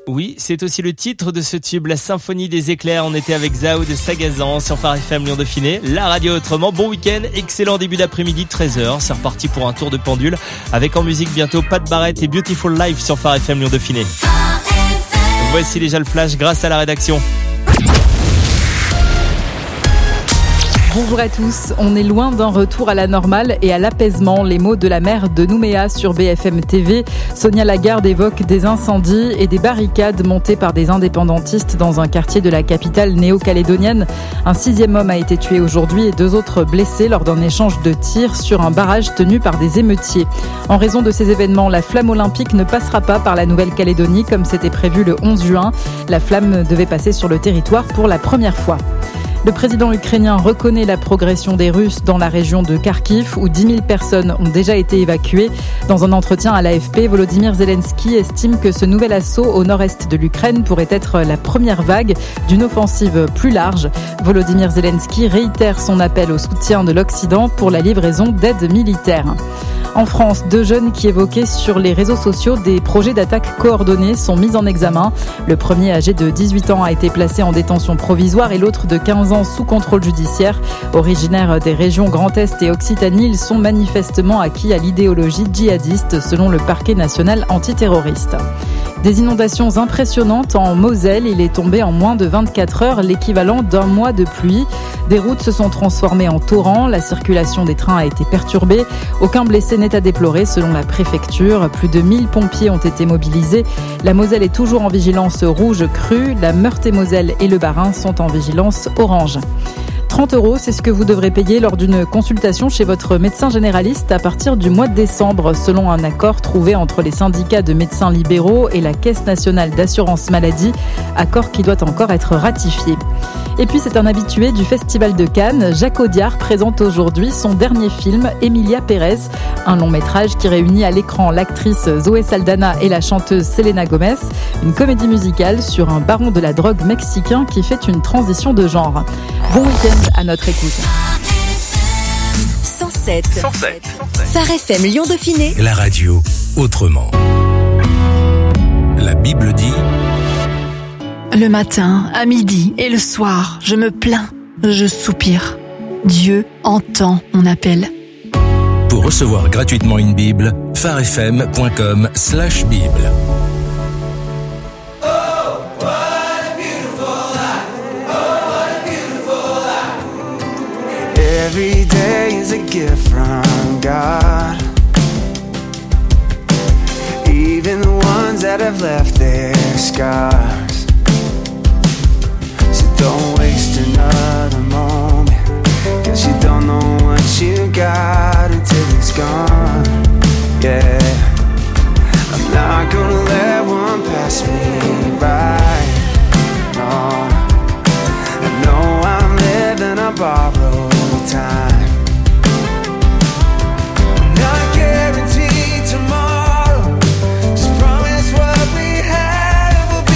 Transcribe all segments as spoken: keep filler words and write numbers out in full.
Oui, c'est aussi le titre de ce tube, la symphonie des éclairs. On était avec Zao de Sagazan sur Phare F M Lyon Dauphiné. La radio autrement. Bon week-end, excellent début d'après-midi, treize heures. C'est reparti pour un tour de pendule. Avec en musique bientôt Pat Barrett et Beautiful Life sur Phare F M Lyon Dauphiné. Voici déjà le flash grâce à la rédaction. Bonjour à tous, on est loin d'un retour à la normale et à l'apaisement. Les mots de la maire de Nouméa sur B F M T V. Sonia Lagarde évoque des incendies et des barricades montées par des indépendantistes dans un quartier de la capitale néo-calédonienne. Un sixième homme a été tué aujourd'hui et deux autres blessés lors d'un échange de tirs sur un barrage tenu par des émeutiers. En raison de ces événements, la flamme olympique ne passera pas par la Nouvelle-Calédonie comme c'était prévu le onze juin. La flamme devait passer sur le territoire pour la première fois. Le président ukrainien reconnaît la progression des Russes dans la région de Kharkiv où dix mille personnes ont déjà été évacuées. Dans un entretien à l'A F P, Volodymyr Zelensky estime que ce nouvel assaut au nord-est de l'Ukraine pourrait être la première vague d'une offensive plus large. Volodymyr Zelensky réitère son appel au soutien de l'Occident pour la livraison d'aide militaire. En France, deux jeunes qui évoquaient sur les réseaux sociaux des projets d'attaque coordonnés sont mis en examen. Le premier, âgé de dix-huit ans, a été placé en détention provisoire et l'autre de quinze ans sous contrôle judiciaire. Originaires des régions Grand Est et Occitanie, ils sont manifestement acquis à l'idéologie djihadiste selon le parquet national antiterroriste. Des inondations impressionnantes en Moselle. Il est tombé en moins de vingt-quatre heures l'équivalent d'un mois de pluie. Des routes se sont transformées en torrents. La circulation des trains a été perturbée. Aucun blessé n'est à déplorer selon la préfecture. Plus de mille pompiers ont été mobilisés. La Moselle est toujours en vigilance rouge crue. La Meurthe-et-Moselle et le Bas-Rhin sont en vigilance orange. trente euros, c'est ce que vous devrez payer lors d'une consultation chez votre médecin généraliste à partir du mois de décembre, selon un accord trouvé entre les syndicats de médecins libéraux et la Caisse nationale d'assurance maladie, accord qui doit encore être ratifié. Et puis c'est un habitué du Festival de Cannes, Jacques Audiard présente aujourd'hui son dernier film, Emilia Pérez, un long métrage qui réunit à l'écran l'actrice Zoé Saldana et la chanteuse Selena Gomez, une comédie musicale sur un baron de la drogue mexicain qui fait une transition de genre. Bon week-end à notre écoute. cent sept. cent sept. Phare F M Lyon Dauphiné. La radio autrement. La Bible dit: le matin, à midi et le soir, je me plains, je soupire. Dieu entend mon appel. Pour recevoir gratuitement une Bible, pharefm.com slash Bible. Every day is a gift from God. Even the ones that have left their scars. So don't waste another moment, 'cause you don't know what you got until it's gone. Yeah, I'm not gonna let one pass me by. No, I know I'm living a borrowed time. Not guaranteed tomorrow. Just promise what we have will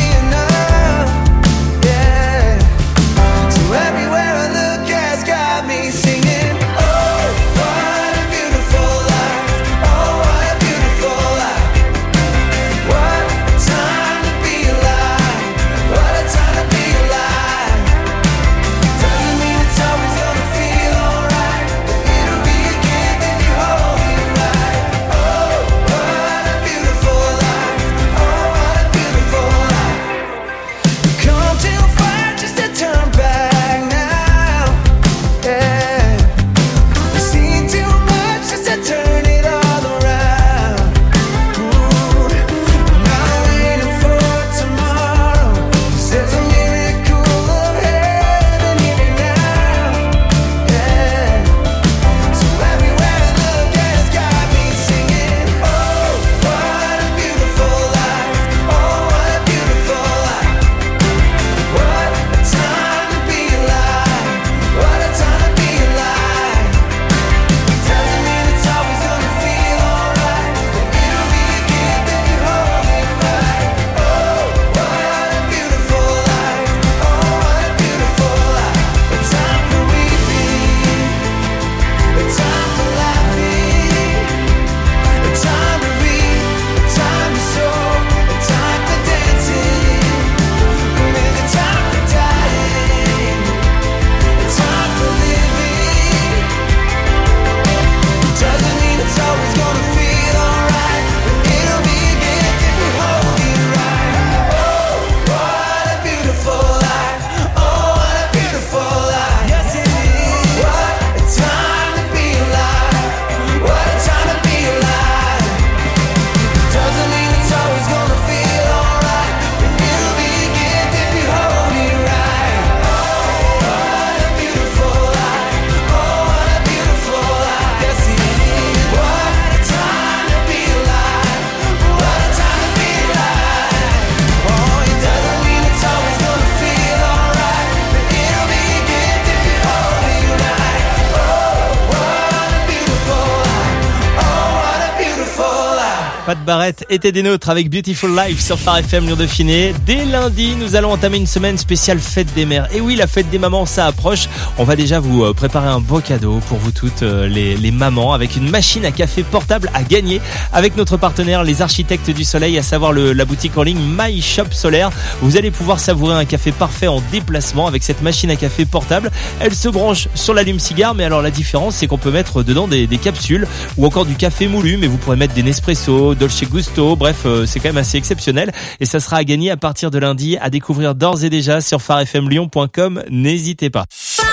Pat Barrett était des nôtres avec Beautiful Life sur Phare F M Lyon-Dauphiné. Dès lundi, nous allons entamer une semaine spéciale fête des mères. Et oui, la fête des mamans, ça approche. On va déjà vous préparer un beau cadeau pour vous toutes les, les mamans avec une machine à café portable à gagner avec notre partenaire, les Architectes du Soleil, à savoir le, la boutique en ligne My Shop Solaire. Vous allez pouvoir savourer un café parfait en déplacement avec cette machine à café portable. Elle se branche sur l'allume-cigare, mais alors la différence, c'est qu'on peut mettre dedans des, des capsules ou encore du café moulu, mais vous pourrez mettre des Nespresso, Dolce Gusto, bref, euh, c'est quand même assez exceptionnel et ça sera à gagner à partir de lundi, à découvrir d'ores et déjà sur phare f m lyon point com. N'hésitez pas.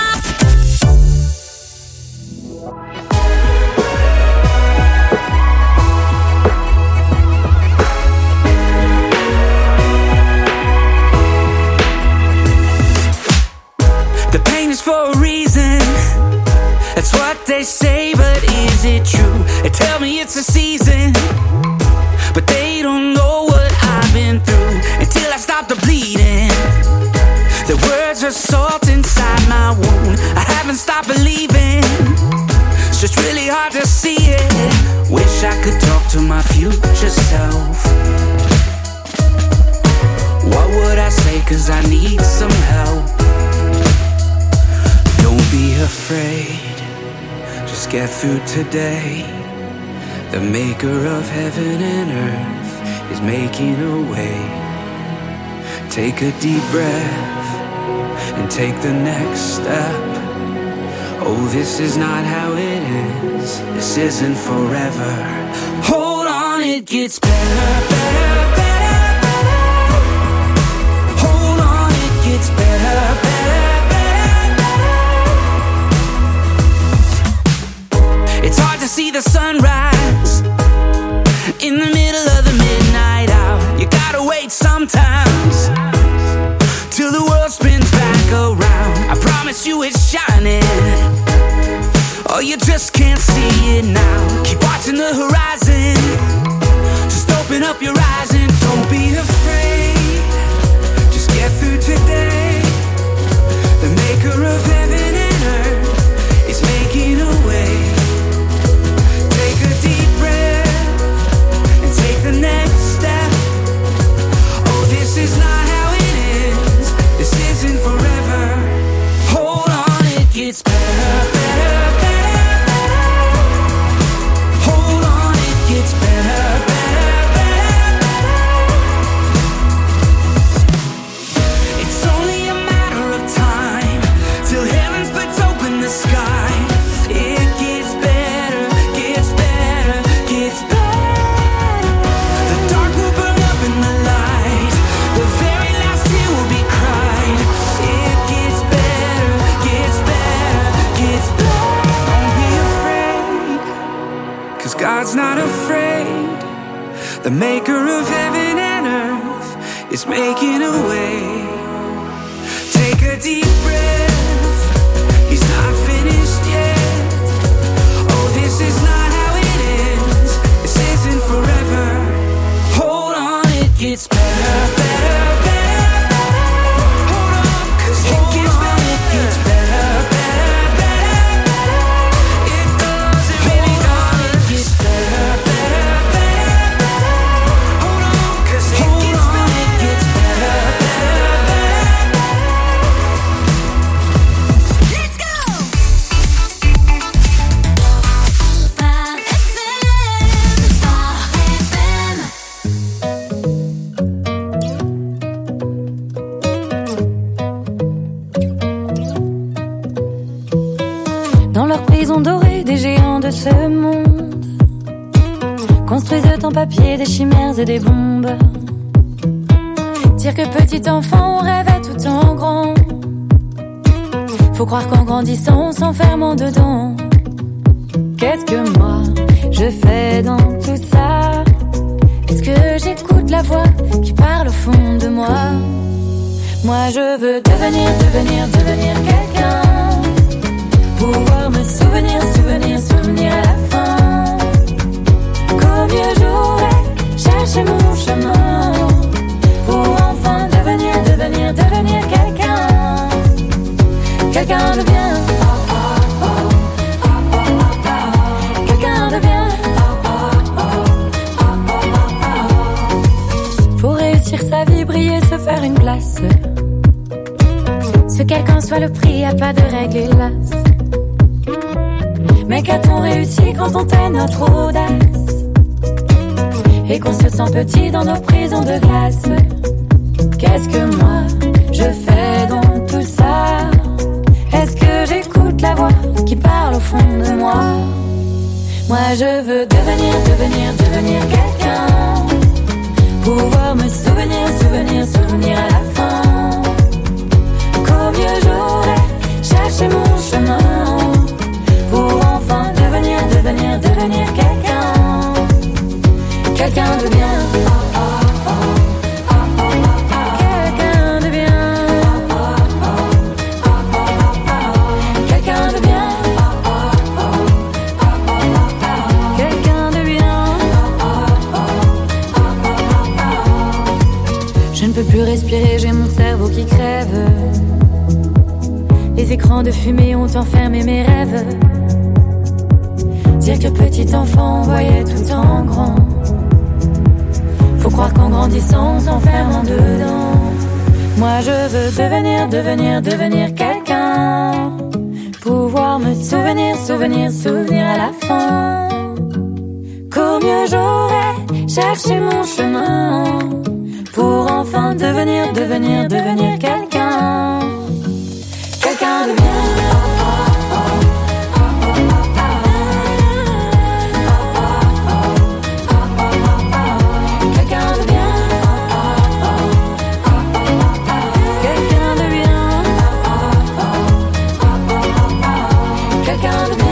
The pain is for a reason. That's what they say, but is it true? They tell me it's a season, but they don't know what I've been through until I stop the bleeding. The words are salt inside my wound. I haven't stopped believing. It's just really hard to see it. Wish I could talk to my future self. What would I say? 'Cause I need some help. Don't be afraid. Just get through today. The maker of heaven and earth is making a way. Take a deep breath and take the next step. Oh, this is not how it is. This isn't forever. Hold on, it gets better, better, better, better. Hold on, it gets better, better, better, better. It's hard to see the sunrise in the middle of the midnight hour. You gotta wait sometimes till the world spins back around. I promise you it's shining. Oh, you just can't see it now. Keep watching the horizon. Just open up your eyes and don't be afraid. Just get through today. The maker of heaven and earth is making a way. Take a deep breath and take the next step. Oh, this is not how it is. This isn't forever. Hold on, it gets better, better, better, better. Hold on, it gets better, better, better, better. It's only a matter of time till heaven splits open the sky. It gets better, gets better, gets better. The dark will burn up in the light. The very last tear will be cried. It gets better, gets better, gets better. Don't be afraid, 'cause God's not afraid. The maker of heaven and earth is making a way. Take a deep breath. He's not finished yet. Oh, this is not how it is. This isn't forever. Hold on, it gets better, better, better, better. Hold on, 'cause it gets better, it gets better, better, better, better. It does, it really does. It gets better, better, better, better. Hold on, 'cause it gets better, it gets better, better, better. Let's go. Phare F M, Phare F M. Dans leur prison dorée, des géants de ce monde construisent en papier des chimères et des bombes. Dire que petit enfant, on rêvait tout en grand. Faut croire qu'en grandissant, on s'enferme dedans. Qu'est-ce que moi, je fais dans tout ça? Est-ce que j'écoute la voix qui parle au fond de moi? Moi, je veux devenir, devenir, devenir quelqu'un. Pouvoir me souvenir, souvenir, souvenir à la fin. Qu'au mieux j'aurais cherché mon chemin pour enfin devenir, devenir, devenir quelqu'un. Quelqu'un de bien. Quelqu'un de bien. faire une place. Ce quelqu'un soit le prix, y a pas de règle hélas. Mais qu'a-t-on réussi quand on tait notre audace et qu'on se sent petit dans nos prisons de glace? Qu'est-ce que moi je fais dans tout ça? Est-ce que j'écoute la voix qui parle au fond de moi? Moi je veux devenir, devenir, devenir quelqu'un, pouvoir me souvenir, souvenir, souvenir à la fin. Qu'au mieux j'aurais cherché mon chemin pour enfin devenir, devenir, devenir quelqu'un, quelqu'un de bien. Plus respirer, j'ai mon cerveau qui crève. Les écrans de fumée ont enfermé mes rêves. Dire que petit enfant voyait tout en grand. Faut croire qu'en grandissant on s'enferme en dedans. Moi je veux devenir, devenir, devenir quelqu'un, pouvoir me souvenir, souvenir, souvenir à la fin. Qu'au mieux j'aurais cherché mon chemin pour enfin devenir, devenir, devenir quelqu'un, quelqu'un de bien. Quelqu'un de bien. Quelqu'un de bien. Quelqu'un de bien.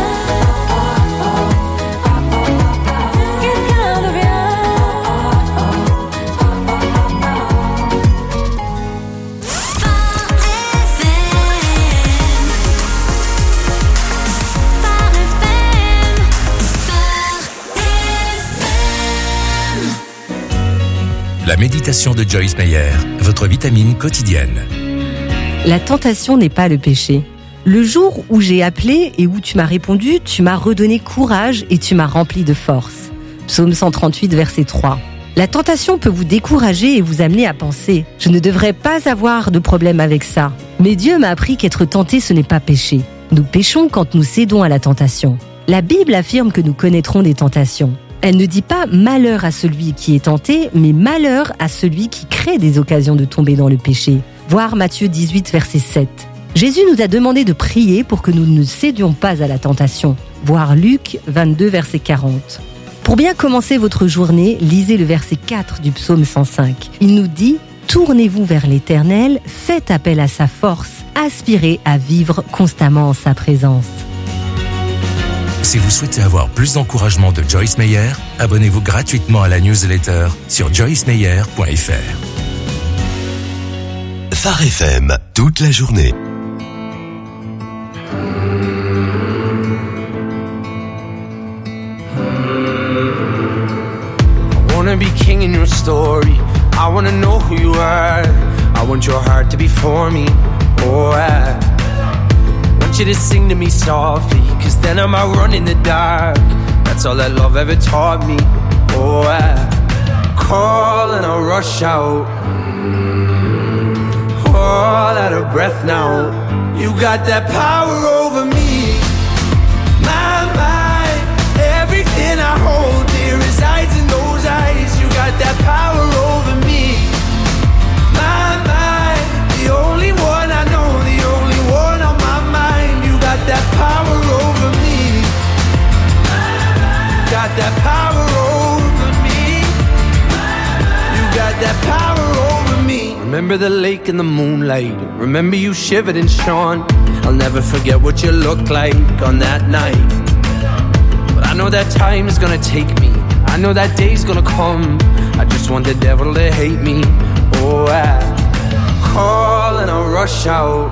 La méditation de Joyce Meyer, votre vitamine quotidienne. La tentation n'est pas le péché. Le jour où j'ai appelé et où tu m'as répondu, tu m'as redonné courage et tu m'as rempli de force. Psaume cent trente-huit, verset trois. La tentation peut vous décourager et vous amener à penser « Je ne devrais pas avoir de problème avec ça ». Mais Dieu m'a appris qu'être tenté, ce n'est pas péché. Nous péchons quand nous cédons à la tentation. La Bible affirme que nous connaîtrons des tentations. Elle ne dit pas « malheur à celui qui est tenté », mais « malheur à celui qui crée des occasions de tomber dans le péché ». Voir Matthieu dix-huit, verset sept. Jésus nous a demandé de prier pour que nous ne cédions pas à la tentation. Voir Luc vingt-deux, verset quarante. Pour bien commencer votre journée, lisez le verset quatre du psaume cent cinq. Il nous dit « Tournez-vous vers l'Éternel, faites appel à sa force, aspirez à vivre constamment en sa présence. » Si vous souhaitez avoir plus d'encouragement de Joyce Meyer, abonnez-vous gratuitement à la newsletter sur joyce meyer point f r. Phare F M, toute la journée. I wanna be king in your story. I wanna know who you are. I want your heart to be for me. Oh, I want you to sing to me softly, cause then I might run in the dark. That's all that love ever taught me. Oh, I call and I rush out, all out of breath now. You got that power over me. My mind, everything I hold dear resides in those eyes. You got that power over me. My mind, the only one I know, the only one on my mind. You got that power over me. Got that power over me. You got that power over me. Remember the lake in the moonlight. Remember you shivered and shone. I'll never forget what you looked like on that night. But I know that time is gonna take me. I know that day's gonna come. I just want the devil to hate me. Oh, I call and I rush out,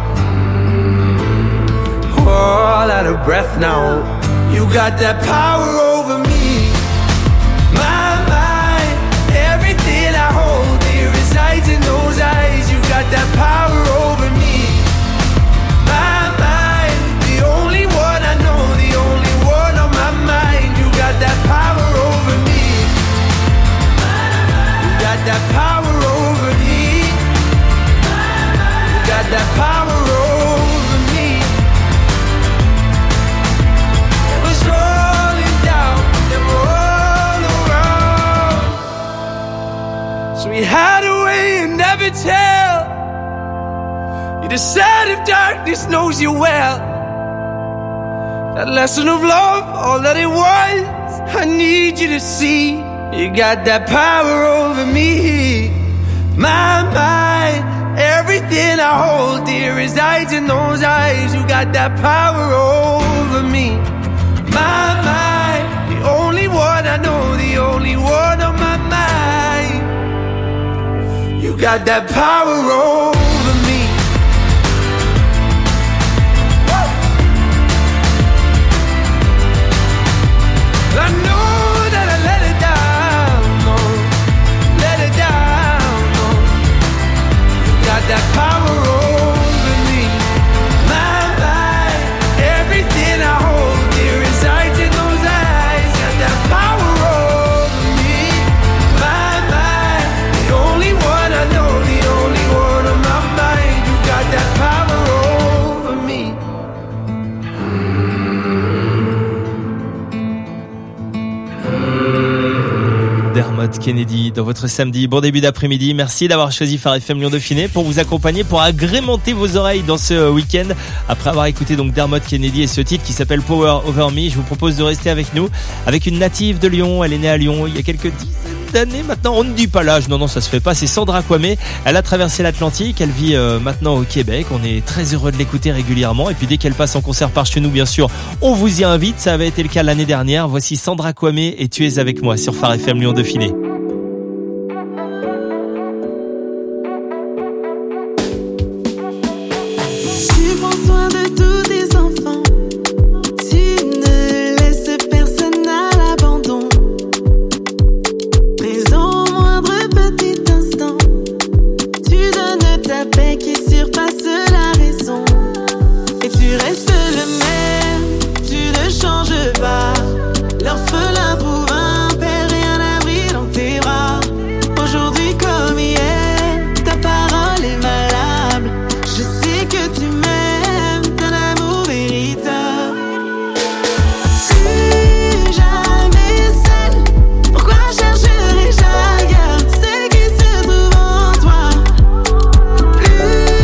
all out of breath now. You got that power over me. My mind, everything I hold dear resides in those eyes. You got that power over me. My mind, the only one I know, the only one on my mind. You got that power over me. You got that power over me. the side of darkness knows you well. That lesson of love, all that it was, I need you to see. You got that power over me. My mind, everything I hold dear resides in those eyes. You got that power over me. My mind, the only one I know, the only one on my mind. You got that power over me. I know that I let it down, no, let it down, no. You got that power over me. My mind, everything I hold dear resides in those eyes. Got that power over me. My mind, the only one I know, the only one on my mind. You got that power over me. Dermot Kennedy dans votre samedi. Bon début d'après-midi. Merci d'avoir choisi Phare F M Lyon Dauphiné pour vous accompagner, pour agrémenter vos oreilles dans ce week-end. Après avoir écouté donc Dermot Kennedy et ce titre qui s'appelle Power Over Me, je vous propose de rester avec nous, avec une native de Lyon. Elle est née à Lyon il y a quelques dizaines d'années maintenant. On ne dit pas l'âge, non non ça se fait pas. C'est Sandra Kwame. Elle a traversé l'Atlantique. Elle vit euh, maintenant au Québec. On est très heureux de l'écouter régulièrement. Et puis dès qu'elle passe en concert par chez nous, bien sûr, on vous y invite. Ça avait été le cas l'année dernière. Voici Sandra Kwame et Tu es avec moi sur Phare F M Lyon Dauphiné. Tu prends soin de tous tes enfants. Tu ne laisses personne à l'abandon. Présent au moindre petit instant. Tu donnes ta paix qui surpasse la raison. Et tu restes le même, tu ne changes pas. L'orphelin trouve un père et un abri dans tes bras. Aujourd'hui comme hier, ta parole est valable. Je sais que tu m'aimes d'un amour véritable. Plus jamais seule, pourquoi chercherais-je ailleurs ce qui se trouve en toi? Plus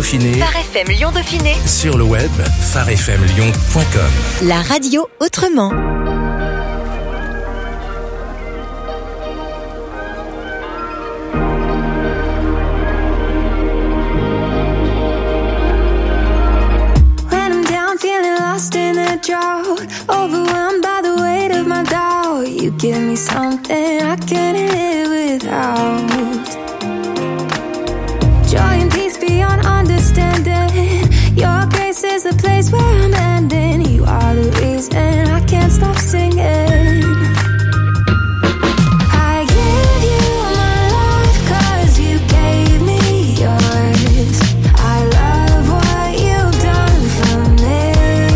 Dauphiné. Phare F M Lyon Dauphiné. Sur le web, phare f m lyon point com. La radio autrement. When I'm down, feeling lost in a drought, overwhelmed by the weight of my doubt, you give me something I couldn't live without. Joy and peace beyond understanding. Your grace is the place where I'm ending. You are the reason I can't stop singing. I give you my life 'cause you gave me yours. I love what you've done for me.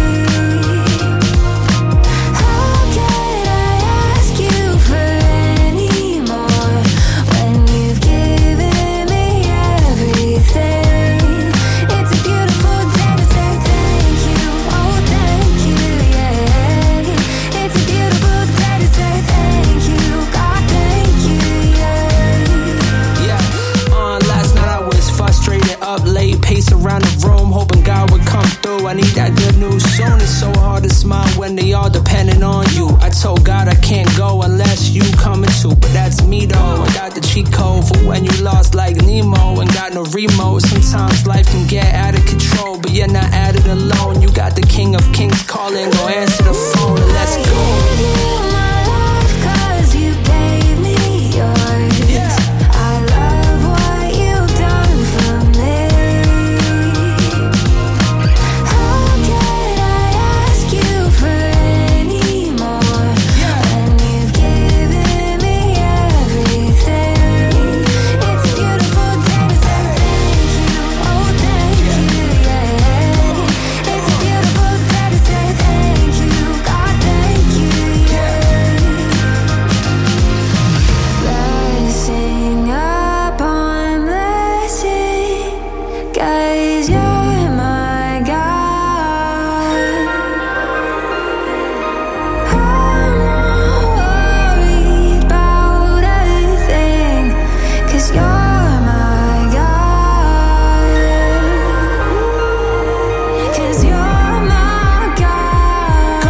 How can I ask you for any more when you've given me everything? It's a beautiful day to say thank you, oh thank you, yeah. It's a beautiful day to say thank you, God thank you, yeah. Yeah, uh, last night I was frustrated, up late, pacing around the room, hoping God would come through. I need that good news soon. It's so hard to smile when they all depending on you. I told God I can't go unless you coming too, but that's me though. I got the cheat code for when you lost like Nemo and got no remote. Sometimes life can get out of control, but you're not at it alone. You got the King of Kings calling, go answer the phone and let's go. I give you my life 'cause you gave me yours. Yeah. I love what you've done for me. How can I ask you for any more when you've given me everything? It's a beautiful day to say thank you, oh thank you, yeah. It's a beautiful day to say thank you, God thank you, yeah. Blessing upon blessing, 'cause you're my God. I'm not worried about a thing, 'cause you're my God. 'Cause you're my God.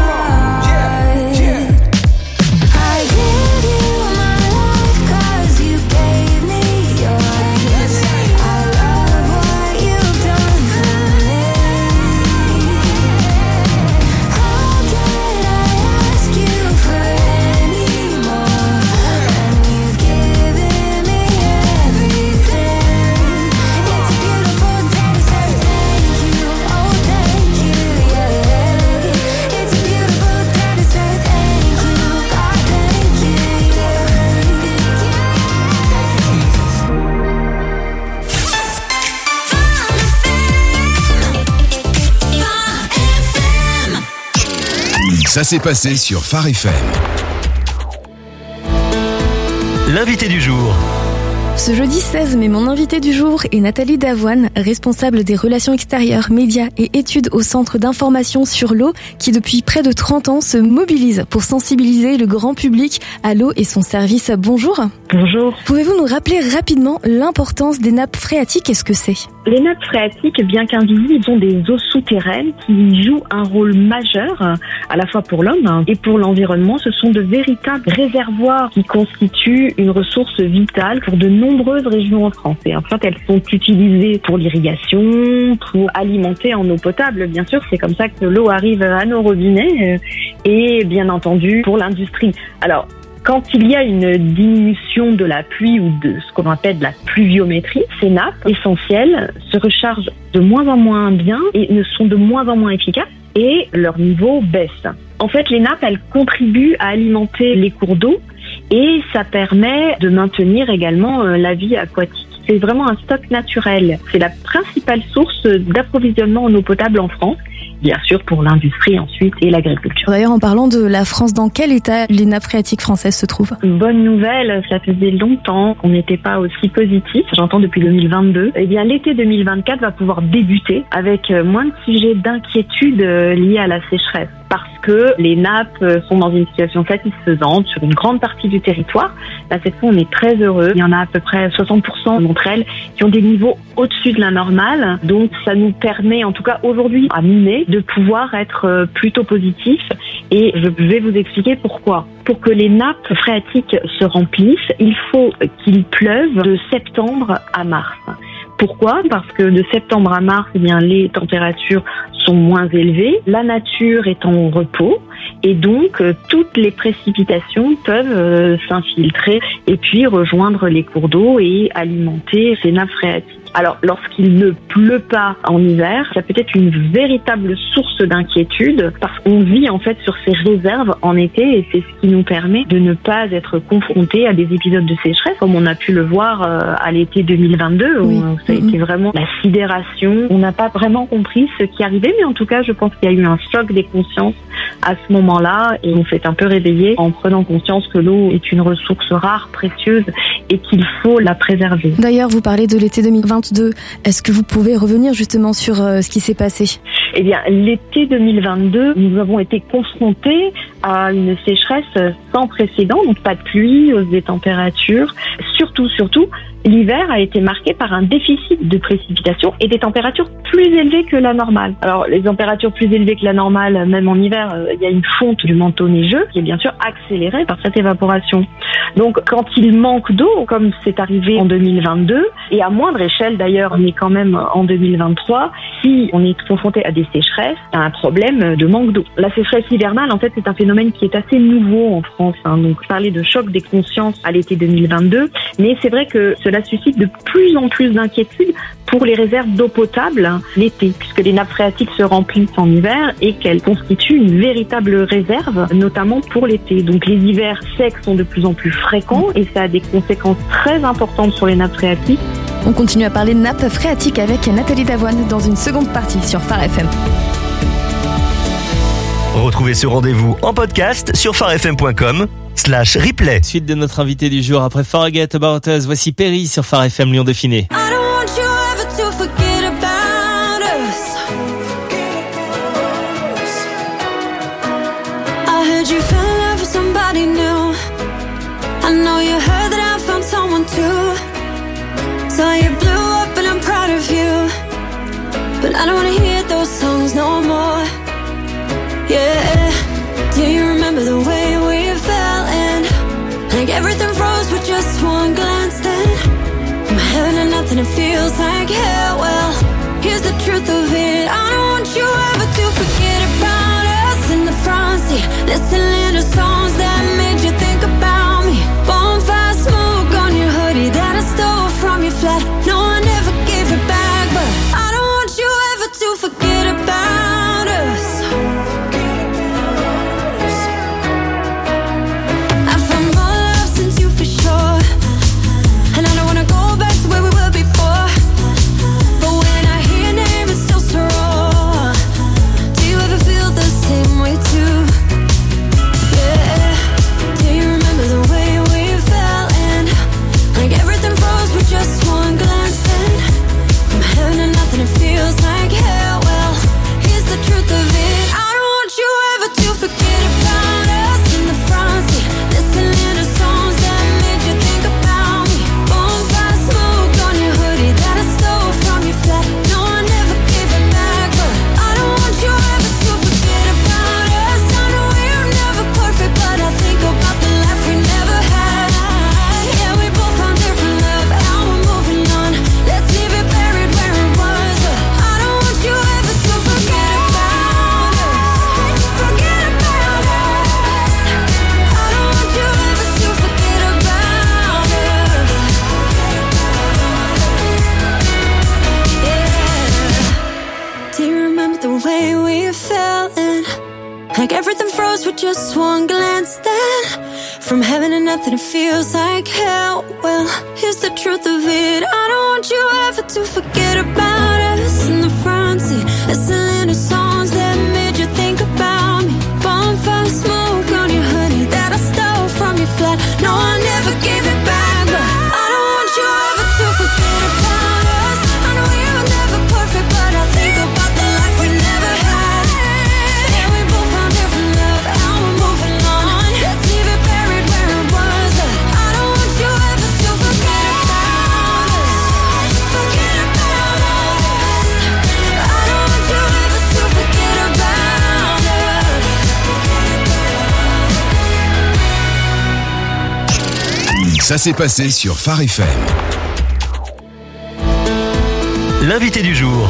I give you my life 'cause you gave me yours. I love what you've done for me. How can I ask you for any more when you've given me everything? It's a beautiful day to say thank you, oh thank you, yeah. It's a beautiful day to say thank you, God thank you, Ça s'est passé sur Phare F M. L'invité du jour. Ce jeudi seize mai, mon invité du jour est Nathalie Davoine, responsable des relations extérieures, médias et études au Centre d'information sur l'eau, qui depuis près de trente ans se mobilise pour sensibiliser le grand public à l'eau et son service. Bonjour. Bonjour. Pouvez-vous nous rappeler rapidement l'importance des nappes phréatiques et ce que c'est ? Les nappes phréatiques, bien qu'invisibles, sont des eaux souterraines qui jouent un rôle majeur à la fois pour l'homme et pour l'environnement. Ce sont de véritables réservoirs qui constituent une ressource vitale pour de nombreuses régions en France. Et en fait, elles sont utilisées pour l'irrigation, pour alimenter en eau potable. Bien sûr, c'est comme ça que l'eau arrive à nos robinets et bien entendu pour l'industrie. Alors, quand il y a une diminution de la pluie ou de ce qu'on appelle la pluviométrie, ces nappes essentielles se rechargent de moins en moins bien et ne sont de moins en moins efficaces et leur niveau baisse. En fait, les nappes, elles contribuent à alimenter les cours d'eau et ça permet de maintenir également la vie aquatique. C'est vraiment un stock naturel. C'est la principale source d'approvisionnement en eau potable en France. Bien sûr pour l'industrie ensuite et l'agriculture. D'ailleurs, en parlant de la France, dans quel état les nappes phréatiques françaises se trouvent ? Une bonne nouvelle, ça faisait longtemps qu'on n'était pas aussi positif, j'entends depuis deux mille vingt-deux. Eh bien, l'été deux mille vingt-quatre va pouvoir débuter avec moins de sujets d'inquiétude liés à la sécheresse. Parce que les nappes sont dans une situation satisfaisante sur une grande partie du territoire. Là, cette fois, on est très heureux. Il y en a à peu près soixante pour cent d'entre elles qui ont des niveaux au-dessus de la normale. Donc, ça nous permet, en tout cas aujourd'hui, à mi-mai, de pouvoir être plutôt positif. Et je vais vous expliquer pourquoi. Pour que les nappes phréatiques se remplissent, il faut qu'il pleuve de septembre à mars. Pourquoi ? Parce que de septembre à mars, eh bien, les températures sont moins élevées, la nature est en repos et donc euh, toutes les précipitations peuvent euh, s'infiltrer et puis rejoindre les cours d'eau et alimenter ces nappes phréatiques. Alors, lorsqu'il ne pleut pas en hiver, ça peut être une véritable source d'inquiétude parce qu'on vit en fait sur ces réserves en été et c'est ce qui nous permet de ne pas être confrontés à des épisodes de sécheresse comme on a pu le voir euh, à l'été deux mille vingt-deux où oui. ça a été vraiment la sidération. On n'a pas vraiment compris ce qui arrivait, mais en tout cas, je pense qu'il y a eu un choc des consciences à ce moment-là et on s'est un peu réveillé en prenant conscience que l'eau est une ressource rare, précieuse et qu'il faut la préserver. D'ailleurs, vous parlez de l'été deux mille vingt-deux. Est-ce que vous pouvez revenir justement sur euh, ce qui s'est passé ? Eh bien, l'été deux mille vingt-deux, nous avons été confrontés à une sécheresse sans précédent, donc pas de pluie, hausse des températures. Surtout, surtout, l'hiver a été marqué par un déficit de précipitations et des températures plus élevées que la normale. Alors, les températures plus élevées que la normale, même en hiver, euh, il y a une fonte du manteau neigeux qui est bien sûr accélérée par cette évaporation. Donc, quand il manque d'eau, comme c'est arrivé en deux mille vingt-deux, et à moindre échelle d'ailleurs, mais quand même en deux mille vingt-trois, si on est confronté à des sécheresses, il y a un problème de manque d'eau. La sécheresse hivernale, en fait, c'est un phénomène qui est assez nouveau en France. Hein. Donc, je parlais de choc des consciences à l'été deux mille vingt-deux, mais c'est vrai que cela suscite de plus en plus d'inquiétudes pour les réserves d'eau potable hein, l'été, puisque les nappes phréatiques se remplissent en hiver et qu'elles constituent une véritable réserve, notamment pour l'été. Donc les hivers secs sont de plus en plus fréquents et ça a des conséquences très importantes sur les nappes phréatiques. On continue à parler de nappes phréatiques avec Nathalie Davoine dans une seconde partie sur Phare F M. Retrouvez ce rendez-vous en podcast sur pharefm point com slash replay. Suite de notre invité du jour après Forget About Us, voici Perry sur Phare F M Lyon Dauphiné. You fell in love with somebody new. I know you heard that I found someone too. So you blew up and I'm proud of you. But I don't wanna hear those songs no more. Yeah. Do you remember the way we fell in? Like everything froze with just one glance then. From heaven to nothing it feels like hell. Well, here's the truth of it. I don't want you ever to forget about us in the front seat. Listening to songs that made you think about me. Bonfire smoke on your hoodie that I stole from your flat. No one ever gave it back, but I don't want you ever to forget about us. I found more love since you for sure, and I don't wanna go back to where we were before. But when I hear your name, it's still so raw. Do you ever feel the same way too? Just one glance then. From heaven to nothing it feels like hell. Well, here's the truth of it. I don't want you ever to forget about us in the front seat. Listening to songs that made you think about me. Bonfire smoke on your hoodie that I stole from your flat. No one ever gave it back, but I don't want you ever to forget about us. I know we're never perfect, but I think about the life we never had. Yeah, we both found different love. Let's leave it buried where it was. I don't want you ever to forget about us. Forget about us. I don't want you ever to forget about us. Yeah. Do you remember the way we fell in? Like everything froze with just one glance then. From heaven to nothing it feels like hell. Well, here's the truth of it. I don't want you ever to forget about us in the front seat. Listening to songs that made you think about me. Bonfire smoke on your hoodie that I stole from your flat. No one ever gave it back, but I don't want you ever to forget about us. I know we were never perfect, but I think about the life we never had. Yeah, we both found different love. Ça s'est passé sur Phare F M. L'invité du jour.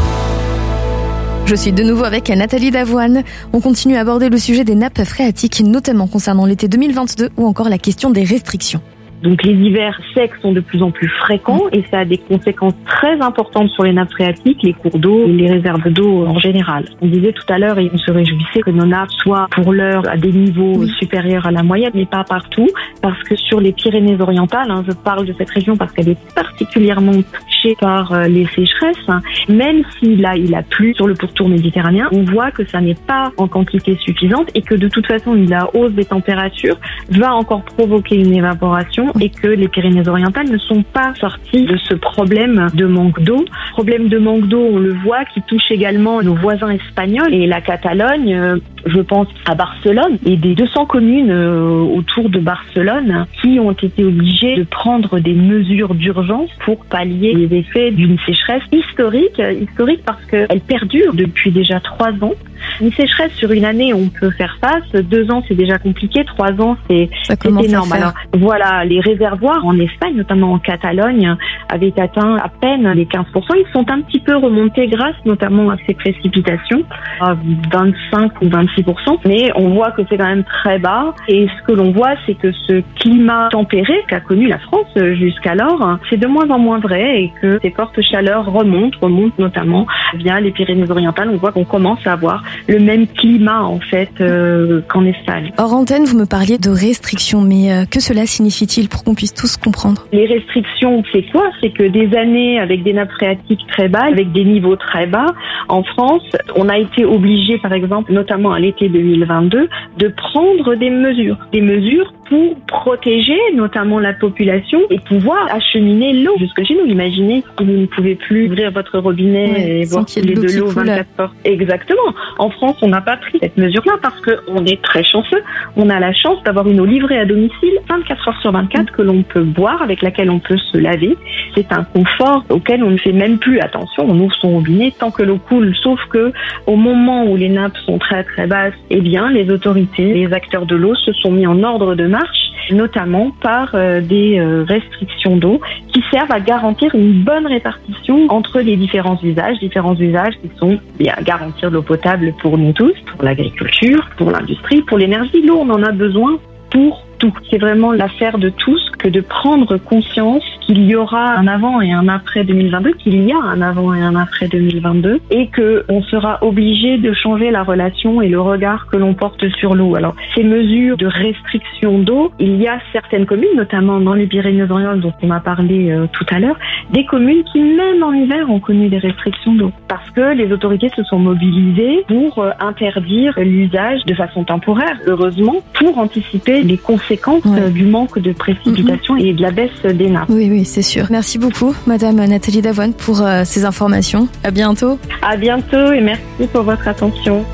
Je suis de nouveau avec Nathalie Davoine. On continue à aborder le sujet des nappes phréatiques, notamment concernant l'été deux mille vingt-deux ou encore la question des restrictions. Donc les hivers secs sont de plus en plus fréquents et ça a des conséquences très importantes sur les nappes phréatiques, les cours d'eau et les réserves d'eau en général. On disait tout à l'heure et on se réjouissait que nos nappes soient pour l'heure à des niveaux oui. supérieurs à la moyenne, mais pas partout, parce que sur les Pyrénées-Orientales, hein, je parle de cette région parce qu'elle est particulièrement touchée par les sécheresses, hein, même si là il a plu sur le pourtour méditerranéen, on voit que ça n'est pas en quantité suffisante et que de toute façon la hausse des températures va encore provoquer une évaporation et que les Pyrénées-Orientales ne sont pas sorties de ce problème de manque d'eau. Problème de manque d'eau, on le voit, qui touche également nos voisins espagnols et la Catalogne, euh, je pense à Barcelone et des deux cents communes euh, autour de Barcelone qui ont été obligées de prendre des mesures d'urgence pour pallier les effets d'une sécheresse historique, historique parce qu'elle perdure depuis déjà trois ans. Une sécheresse sur une année, on peut faire face. Deux ans, c'est déjà compliqué. Trois ans, c'est, c'est énorme. Alors, voilà, les réservoirs en Espagne, notamment en Catalogne, avaient atteint à peine les quinze pour cent. Ils sont un petit peu remontés grâce notamment à ces précipitations, à vingt-cinq ou vingt-six pour cent. Mais on voit que c'est quand même très bas. Et ce que l'on voit, c'est que ce climat tempéré qu'a connu la France jusqu'alors, c'est de moins en moins vrai et que ces fortes chaleurs remontent, remontent notamment via les Pyrénées-Orientales. On voit qu'on commence à avoir le même climat en fait euh, qu'en Espagne. Hors antenne, vous me parliez de restrictions, mais euh, que cela signifie-t-il pour qu'on puisse tous comprendre? Les restrictions, c'est quoi? C'est que des années avec des nappes phréatiques très bas, avec des niveaux très bas, en France, on a été obligé, par exemple, notamment à l'été deux mille vingt-deux, de prendre des mesures, des mesures pour protéger notamment la population et pouvoir acheminer l'eau jusque chez nous. Imaginez que vous ne pouvez plus ouvrir votre robinet oui, et voir couler de l'eau vingt-quatre heures. Exactement. En France, on n'a pas pris cette mesure-là parce qu'on est très chanceux. On a la chance d'avoir une eau livrée à domicile vingt-quatre heures sur vingt-quatre que l'on peut boire, avec laquelle on peut se laver. C'est un confort auquel on ne fait même plus attention. On ouvre son robinet tant que l'eau coule, sauf que au moment où les nappes sont très très basses, eh bien, les autorités, les acteurs de l'eau se sont mis en ordre de marche, notamment par euh, des euh, restrictions d'eau qui servent à garantir une bonne répartition entre les différents usages, différents usages qui sont bien garantir l'eau potable pour nous tous, pour l'agriculture, pour l'industrie, pour l'énergie. L'eau, on en a besoin pour tout. C'est vraiment l'affaire de tous que de prendre conscience qu'il y aura un avant et un après deux mille vingt-deux, qu'il y a un avant et un après deux mille vingt-deux, et que on sera obligé de changer la relation et le regard que l'on porte sur l'eau. Alors, ces mesures de restriction d'eau, il y a certaines communes, notamment dans les Pyrénées-Orientales dont on a parlé euh, tout à l'heure, des communes qui, même en hiver, ont connu des restrictions d'eau. Parce que les autorités se sont mobilisées pour euh, interdire l'usage de façon temporaire, heureusement, pour anticiper les conséquences ouais. euh, du manque de précipitations mm-hmm. et de la baisse des nappes. Oui, oui, c'est sûr. Merci beaucoup, Madame Nathalie Davoine, pour euh, ces informations. À bientôt. À bientôt et merci pour votre attention.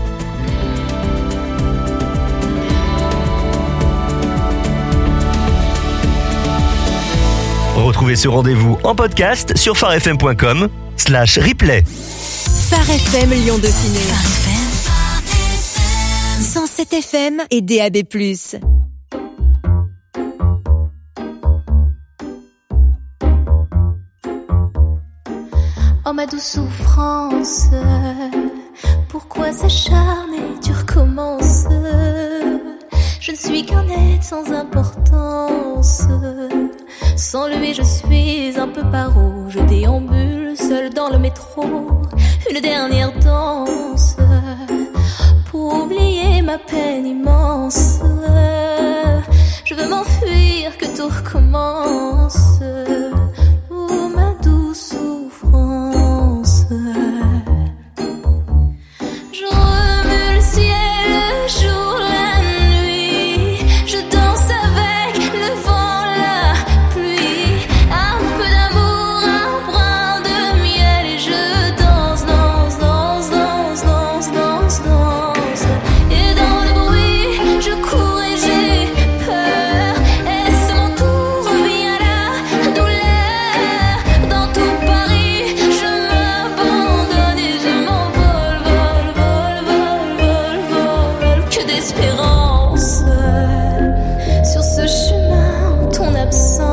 Retrouvez ce rendez-vous en podcast sur pharefm.com slash replay. Phare F M Lyon Dauphiné. cent sept F M et D A B plus. Oh ma douce souffrance, pourquoi s'acharner, tu recommences. Je ne suis qu'un être sans importance. Sans lui je suis un peu paro. Je déambule seul dans le métro. Une dernière danse pour oublier ma peine immense. Je veux m'enfuir, que tout recommence. Oh ma douce souffrance. Je remue le ciel, le jour, la nuit. Je danse avec le vent, la pluie. Un peu d'amour, un brin de miel. Et je danse, danse, danse, danse, danse, danse, danse. Et dans le bruit, je cours et j'ai peur. Et c'est mon tour, revient la douleur. Dans tout Paris, je m'abandonne et je m'envole, vol, vol, vol, vol, vol, vol. Que d'espérance sur ce chemin, ton absence.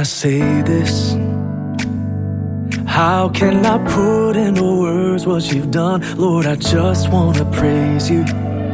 say this? How can I put into words what you've done? Lord, I just wanna praise you.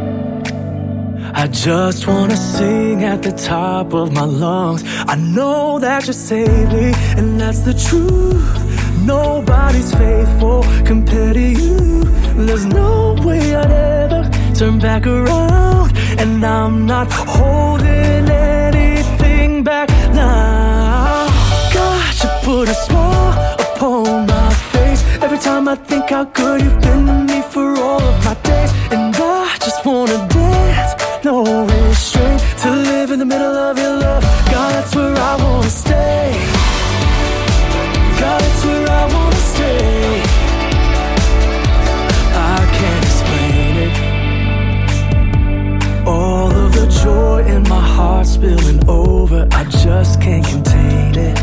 I just wanna sing at the top of my lungs. I know that you saved me, and that's the truth. Nobody's faithful compared to you. There's no way I'd ever turn back around, and I'm not holding anything back now. God, you put a smile upon my face every time I think how good you've been to me for all of my days. And I just wanna dance, no restraint, to live in the middle of your love. God, that's where I wanna stay. God, that's where I wanna stay. I can't explain it. All of the joy in my heart spilling over, I just can't contain it.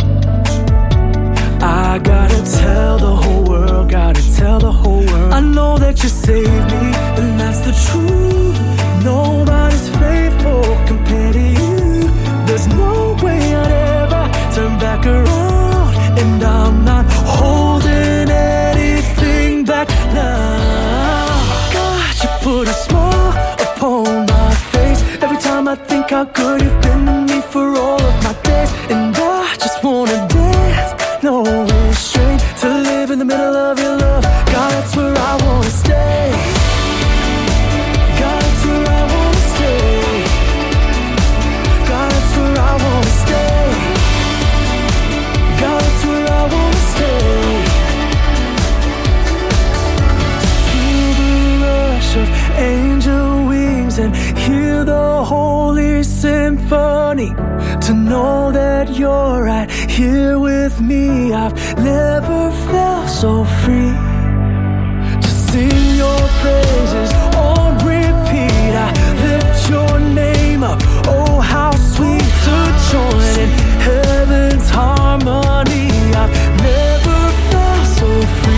I gotta tell the whole world, gotta tell the whole world. I know that you saved me, and that's the truth. Nobody's faithful compared to you. There's no way I'd ever turn back around, and I'm not holding anything back now. God, you put a smile upon my face every time I think how good you've been to me for all of my days. And I just wanna dance, no restraint, to live in the middle of your love. God, that's where I wanna stay. God, that's where I wanna stay. God, that's where I wanna stay. God, that's where I wanna stay. Feel the rush of angel wings and hear the holy symphony. To know that you're right here with me, I've never felt so free. To sing your praises on repeat, I lift your name up. Oh, how sweet to join in heaven's harmony. I've never felt so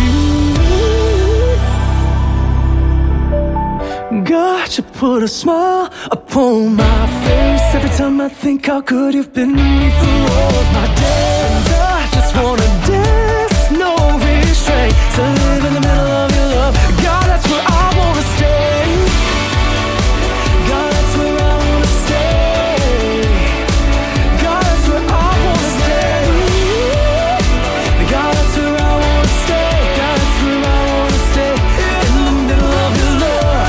free. God, you put a smile upon my face every time I think how good you've been to me for all of my days. And I just wanna dance, no restraint, to live in the middle of your love. God, that's where I wanna stay. God, that's where I wanna stay. God, that's where I wanna stay. God, that's where I wanna stay. God, that's where I wanna stay. In the middle of your love.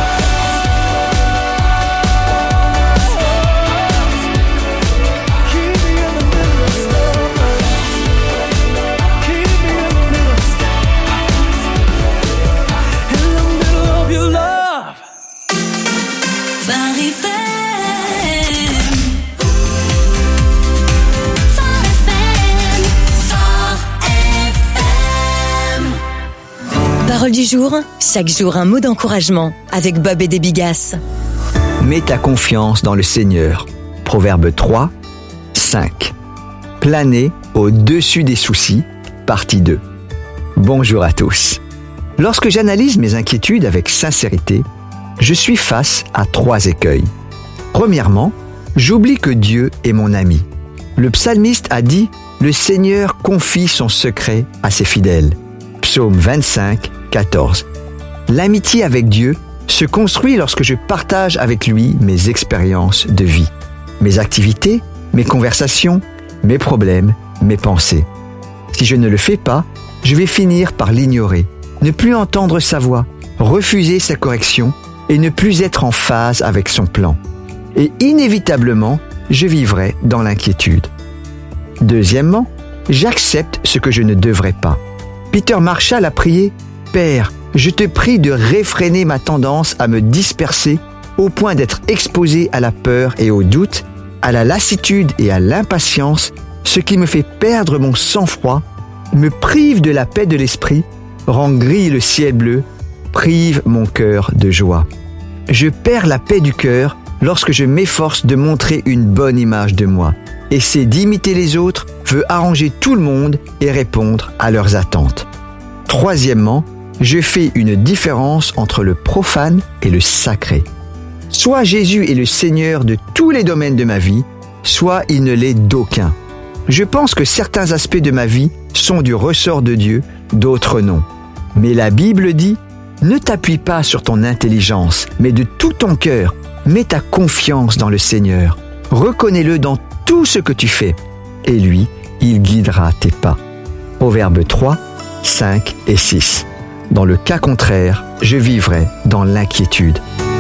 Parole du jour, chaque jour un mot d'encouragement avec Bob et des Bigasses. Mets ta confiance dans le Seigneur. Proverbe trois, cinq. Planer au-dessus des soucis, partie deux. Bonjour à tous. Lorsque j'analyse mes inquiétudes avec sincérité, je suis face à trois écueils. Premièrement, j'oublie que Dieu est mon ami. Le psalmiste a dit « Le Seigneur confie son secret à ses fidèles ». Psaume vingt-cinq, quatorze. L'amitié avec Dieu se construit lorsque je partage avec lui mes expériences de vie, mes activités, mes conversations, mes problèmes, mes pensées. Si je ne le fais pas, je vais finir par l'ignorer, ne plus entendre sa voix, refuser sa correction et ne plus être en phase avec son plan. Et inévitablement, je vivrai dans l'inquiétude. Deuxièmement, j'accepte ce que je ne devrais pas. Peter Marshall a prié « Père, je te prie de réfréner ma tendance à me disperser au point d'être exposé à la peur et au doute, à la lassitude et à l'impatience, ce qui me fait perdre mon sang-froid, me prive de la paix de l'esprit, rend gris le ciel bleu, prive mon cœur de joie. Je perds la paix du cœur lorsque je m'efforce de montrer une bonne image de moi. Essaie d'imiter les autres, veut arranger tout le monde et répondre à leurs attentes. Troisièmement, je fais une différence entre le profane et le sacré. Soit Jésus est le Seigneur de tous les domaines de ma vie, soit il ne l'est d'aucun. Je pense que certains aspects de ma vie sont du ressort de Dieu, d'autres non. Mais la Bible dit, ne t'appuie pas sur ton intelligence, mais de tout ton cœur, mets ta confiance dans le Seigneur. Reconnais-le dans tout ce que tu fais, et lui, il guidera tes pas. Proverbes trois, cinq et six. Dans le cas contraire, je vivrai dans l'inquiétude.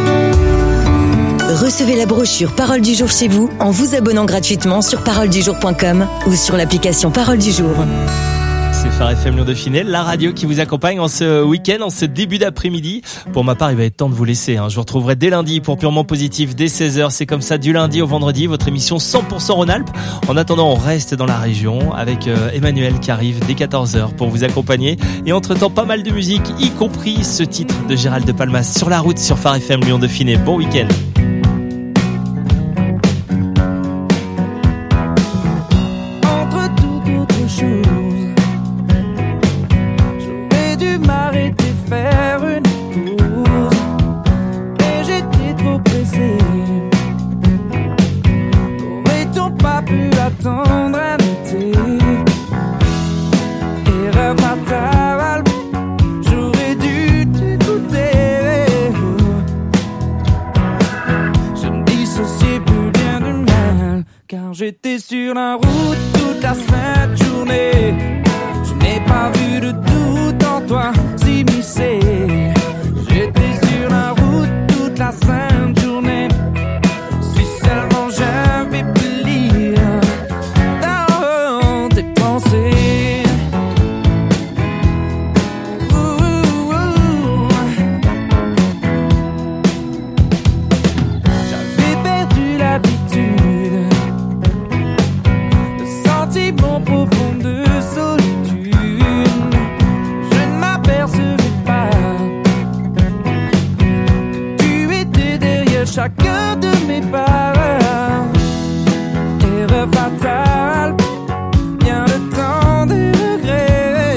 Recevez la brochure Parole du jour chez vous en vous abonnant gratuitement sur parole du jour point com ou sur l'application Parole du jour. C'est Phare F M Lyon Dauphiné, la radio qui vous accompagne en ce week-end, en ce début d'après-midi. Pour ma part, il va être temps de vous laisser. Hein. Je vous retrouverai dès lundi pour Purement Positif, dès seize heures. C'est comme ça du lundi au vendredi, votre émission cent pour cent Rhône-Alpes. En attendant, on reste dans la région avec euh, Emmanuel qui arrive dès quatorze heures pour vous accompagner. Et entre-temps, pas mal de musique, y compris ce titre de Gérald de Palmas, Sur la route sur Phare F M Lyon Dauphiné. Bon week-end. J'étais sur la route toute la sainte journée. Je n'ai pas vu de doute en toi s'immiscer. J'étais sur la route toute la sainte journée. Si seulement j'avais pu lire dans tes pensées. Ouh, ouh, ouh. J'avais perdu l'habitude. Mon profond de solitude, je ne m'apercevais pas que tu étais derrière chacun de mes pas. Erreur fatale, bien le temps des regrets.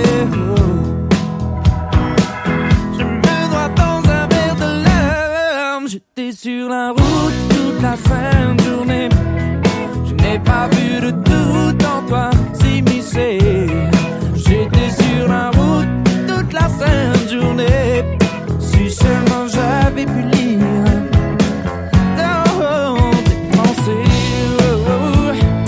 Je me noie dans un verre de larmes. J'étais sur la route toute la sainte journée. Je n'ai pas vu de doute en toi s'immiscer. J'étais sur la route toute la sainte journée. Si seulement j'avais pu lire dans tes pensées. Oh, oh.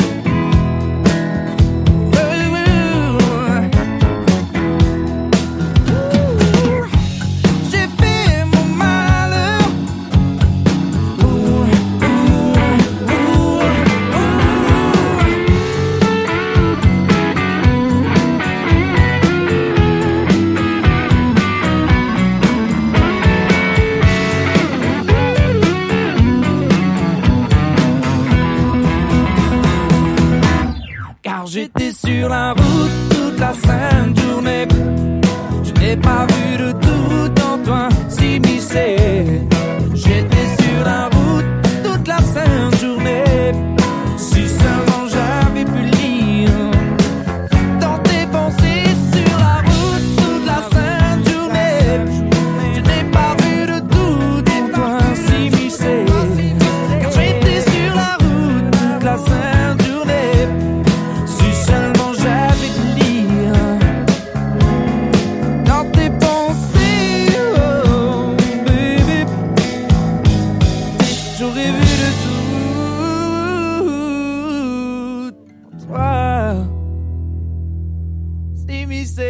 Oh. J'ai fait mon malheur. Oh, oh, oh, oh. J'étais sur la route toute la sainte journée. Je n'ai pas vu de doute en toi s'immiscer. J'étais sur la route toute la sainte journée. Si seulement j'avais pu lire dans tes pensées. Sur la route toute la sainte journée. Je n'ai pas vu de doute en toi s'immiscer. Car j'étais sur la route toute la sainte journée. Seulement j'avais pu lire dans tes pensées, oh baby. J'aurais vu de tout pour toi s'immiscer.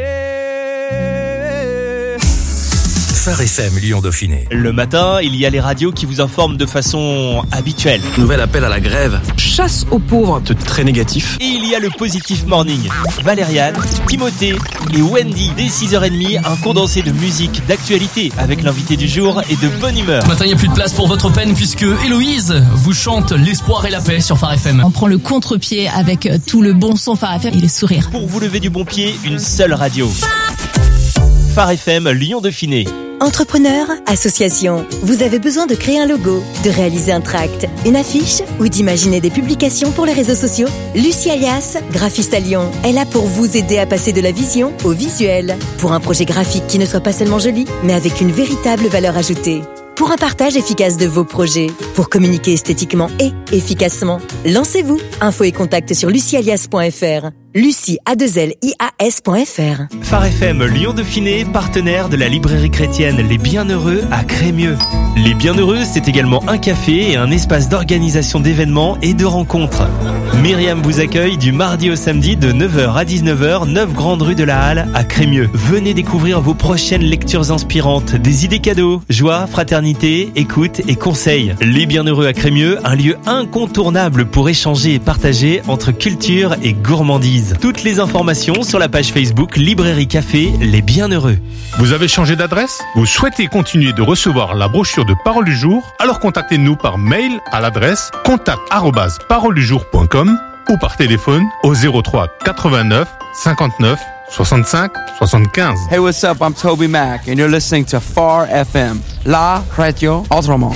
Phare F M Lyon Dauphiné. Le matin, il y a les radios qui vous informent de façon habituelle. Nouvel appel à la grève. Chasse aux pauvres. De très négatif. Et il y a le Positif Morning. Valériane, Timothée et Wendy. Dès six heures trente, un condensé de musique, d'actualité avec l'invité du jour et de bonne humeur. Ce matin, il n'y a plus de place pour votre peine puisque Héloïse vous chante l'espoir et la paix sur Phare F M. On prend le contre-pied avec tout le bon son Phare F M et les sourires. Pour vous lever du bon pied, une seule radio. Phare F M Lyon Dauphiné. Entrepreneurs, associations, vous avez besoin de créer un logo, de réaliser un tract, une affiche ou d'imaginer des publications pour les réseaux sociaux? Lucie Alias, graphiste à Lyon, est là pour vous aider à passer de la vision au visuel. Pour un projet graphique qui ne soit pas seulement joli, mais avec une véritable valeur ajoutée. Pour un partage efficace de vos projets. pour communiquer esthétiquement et efficacement. Lancez-vous. Info et contact sur lucie alias point f r. Lucie A deux L I A S point f r. Phare F M Lyon Dauphiné, partenaire de la librairie chrétienne Les Bienheureux à Crémieux. Les Bienheureux, c'est également un café et un espace d'organisation d'événements et de rencontres. Myriam vous accueille du mardi au samedi de neuf heures à dix-neuf heures, neuf Grande Rue de la Halle à Crémieux. Venez découvrir vos prochaines lectures inspirantes, des idées cadeaux, joie, fraternité, écoute et conseils. Les Bienheureux à Crémieux, un lieu incontournable pour échanger et partager entre culture et gourmandise. Toutes les informations sur la page Facebook Librairie Café Les Bienheureux. Vous avez changé d'adresse ? Vous souhaitez continuer de recevoir la brochure de Parole du Jour ? Alors contactez-nous par mail à l'adresse contact arobase parole du jour point com ou par téléphone au zéro trois quatre-vingt-neuf cinquante-neuf soixante-cinq soixante-quinze. Hey, what's up? I'm Toby Mac and you're listening to Phare F M, la radio autrement.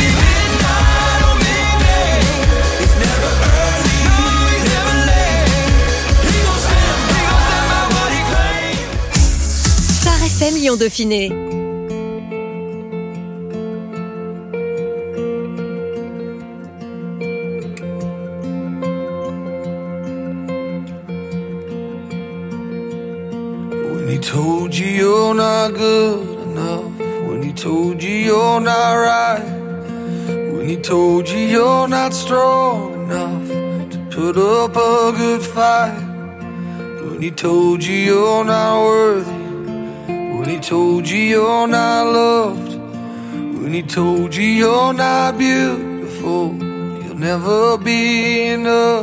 Phare F M Lyon Dauphiné. When he told you you're not good enough, when he told you you're not right, when he told you you're not strong enough to put up a good fight, when he told you you're not worthy, when he told you you're not loved, when he told you you're not beautiful, you'll never be enough.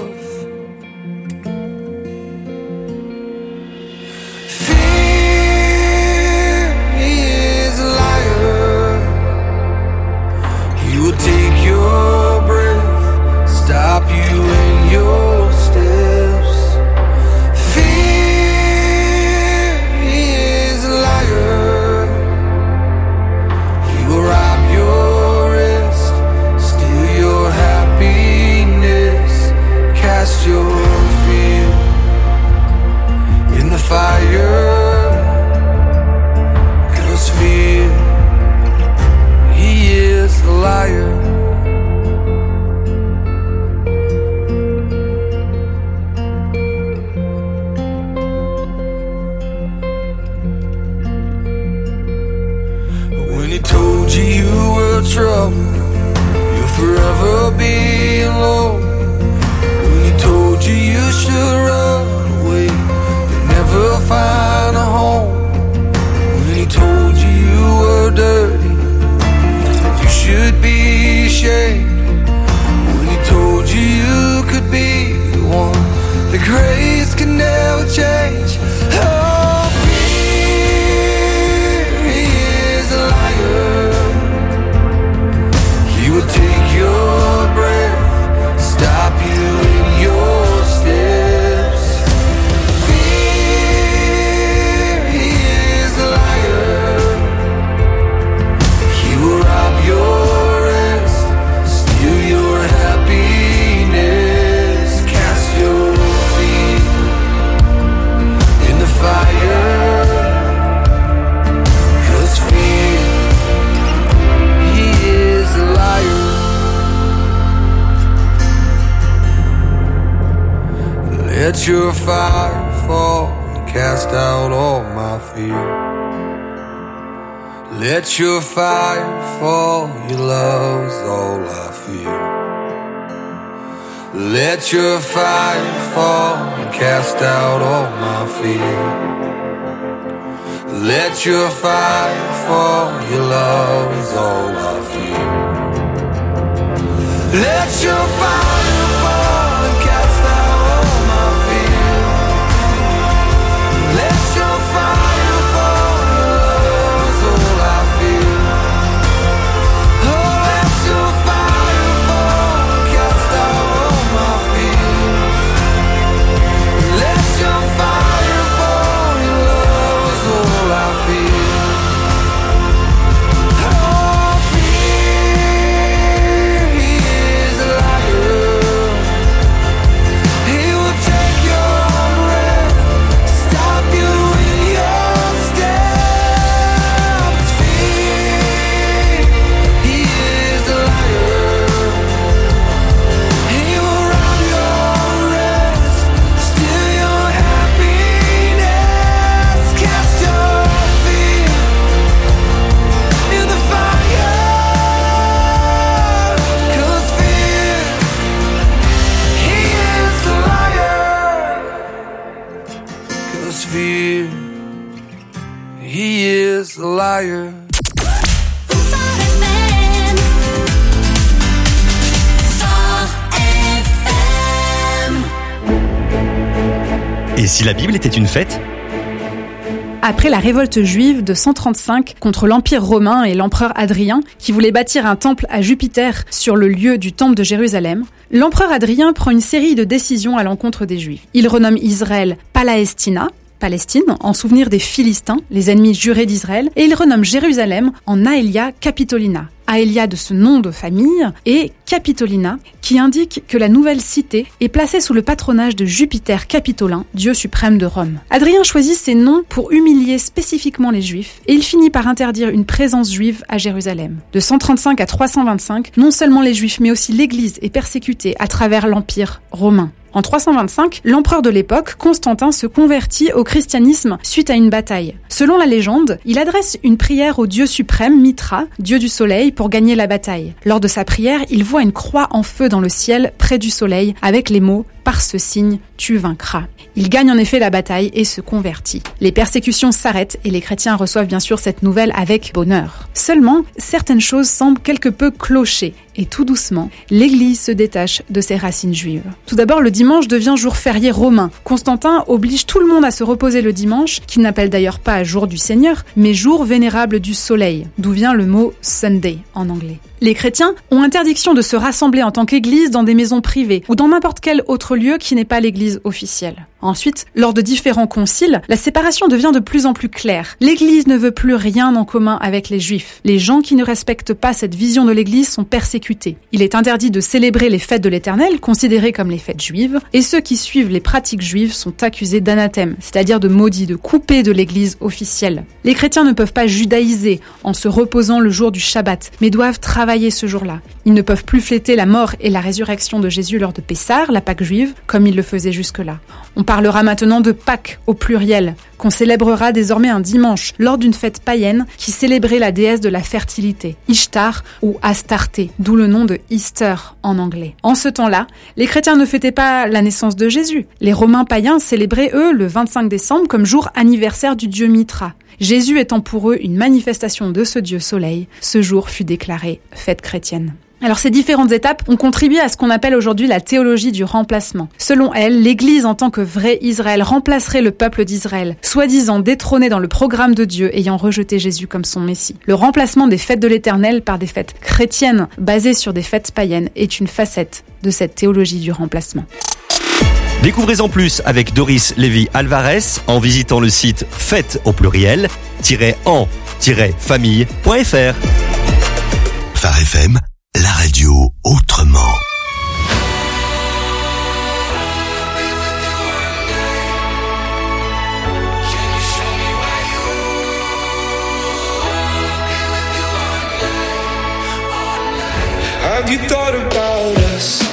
He will take your breath, stop you in your steps. Fear is a liar. He will rob your rest, steal your happiness, cast your fear in the fire. 'Cause fear, he is a liar. When he told you you were trouble, you'll forever be alone. When he told you you should run away, you'll never find a home. When he told you you were dirty, you should be ashamed. When he told you you could be the one that grace can never change. Oh, fear, he is a liar. He will take your breath, stop you in your steps. Fear, he is a liar. He will rob your rest, steal your happiness, cast your feet in the fire. 'Cause fear, he is a liar. Let your fire fall and cast out all my fear. Let your fire fall, your love is all I fear. Let your fire fall and cast out all my fear. Let your fire fall, your love is all I fear. Let your fire fall and cast out all my fear. Let your fire fall, your love is all I fear. Oh, let your fire fall and cast out all my fears. Let your fire fall, your love is all I fear. Oh, fear, he is a liar. Et si la Bible était une fête ? Après la révolte juive de cent trente-cinq contre l'Empire romain et l'empereur Hadrien, qui voulait bâtir un temple à Jupiter sur le lieu du temple de Jérusalem, l'empereur Hadrien prend une série de décisions à l'encontre des Juifs. Il renomme Israël Palaestina, Palestine, en souvenir des Philistins, les ennemis jurés d'Israël, et il renomme Jérusalem en Aelia Capitolina. Aelia de ce nom de famille et Capitolina qui indique que la nouvelle cité est placée sous le patronage de Jupiter Capitolin, dieu suprême de Rome. Hadrien choisit ces noms pour humilier spécifiquement les Juifs et il finit par interdire une présence juive à Jérusalem. De cent trente-cinq à trois cent vingt-cinq, non seulement les Juifs mais aussi l'Église est persécutée à travers l'Empire romain. En trois cent vingt-cinq, l'empereur de l'époque, Constantin, se convertit au christianisme suite à une bataille. Selon la légende, il adresse une prière au dieu suprême Mithra, dieu du soleil, pour gagner la bataille. Lors de sa prière, il voit une croix en feu dans le ciel, près du soleil, avec les mots « Par ce signe, tu vaincras ». Il gagne en effet la bataille et se convertit. Les persécutions s'arrêtent et les chrétiens reçoivent bien sûr cette nouvelle avec bonheur. Seulement, certaines choses semblent quelque peu clocher. Et tout doucement, l'Église se détache de ses racines juives. Tout d'abord, le dimanche devient jour férié romain. Constantin oblige tout le monde à se reposer le dimanche, qu'il n'appelle d'ailleurs pas jour du Seigneur, mais jour vénérable du soleil, d'où vient le mot Sunday en anglais. Les chrétiens ont interdiction de se rassembler en tant qu'église dans des maisons privées ou dans n'importe quel autre lieu qui n'est pas l'église officielle. Ensuite, lors de différents conciles, la séparation devient de plus en plus claire. L'église ne veut plus rien en commun avec les juifs. Les gens qui ne respectent pas cette vision de l'église sont persécutés. Il est interdit de célébrer les fêtes de l'Éternel, considérées comme les fêtes juives, et ceux qui suivent les pratiques juives sont accusés d'anathème, c'est-à-dire de maudits, de coupés de l'église officielle. Les chrétiens ne peuvent pas judaïser en se reposant le jour du Shabbat, mais doivent travailler ce jour-là. Ils ne peuvent plus fêter la mort et la résurrection de Jésus lors de Pessah, la Pâque juive, comme ils le faisaient jusque-là. On parlera maintenant de Pâques au pluriel, qu'on célébrera désormais un dimanche lors d'une fête païenne qui célébrait la déesse de la fertilité, Ishtar ou Astarté, d'où le nom de Easter en anglais. En ce temps-là, les chrétiens ne fêtaient pas la naissance de Jésus. Les Romains païens célébraient, eux, le vingt-cinq décembre comme jour anniversaire du dieu Mithra. Jésus étant pour eux une manifestation de ce dieu soleil, ce jour fut déclaré fête chrétienne. Alors ces différentes étapes ont contribué à ce qu'on appelle aujourd'hui la théologie du remplacement. Selon elle, l'Église en tant que vrai Israël remplacerait le peuple d'Israël, soi-disant détrôné dans le programme de Dieu ayant rejeté Jésus comme son Messie. Le remplacement des fêtes de l'Éternel par des fêtes chrétiennes basées sur des fêtes païennes est une facette de cette théologie du remplacement. Découvrez-en plus avec Doris Lévy-Alvarez en visitant le site fête au pluriel en famille point f r. Phare F M, la radio autrement. Have you thought about us?